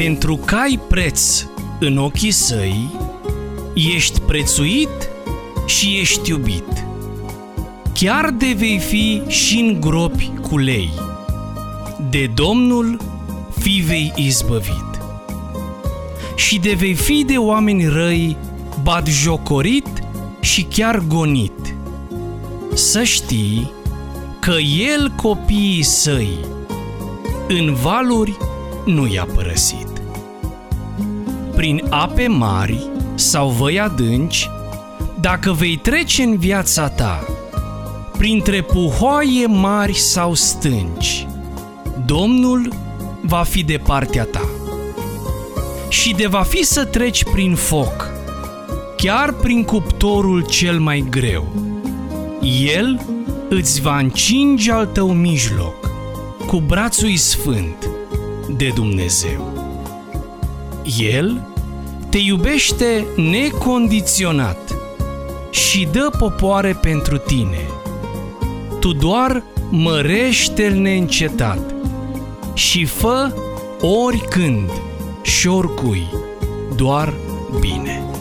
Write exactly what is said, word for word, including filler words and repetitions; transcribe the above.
Pentru că ai preț în ochii săi, ești prețuit și ești iubit. Chiar de vei fi și în gropi cu lei, de Domnul fi vei izbăvit. Și de vei fi de oameni răi batjocorit și chiar gonit. Să știi că El copiii săi în valuri nu i-a părăsit. Prin ape mari sau văi adânci, dacă vei trece în viața ta, printre puhoaie mari sau stânci, Domnul va fi de partea ta. Și de va fi să treci prin foc, chiar prin cuptorul cel mai greu, El îți va încinge al tău mijloc cu brațul sfânt de Dumnezeu. El te iubește necondiționat și dă popoare pentru tine. Tu doar mărește-L neîncetat și fă oricând și oricui doar bine.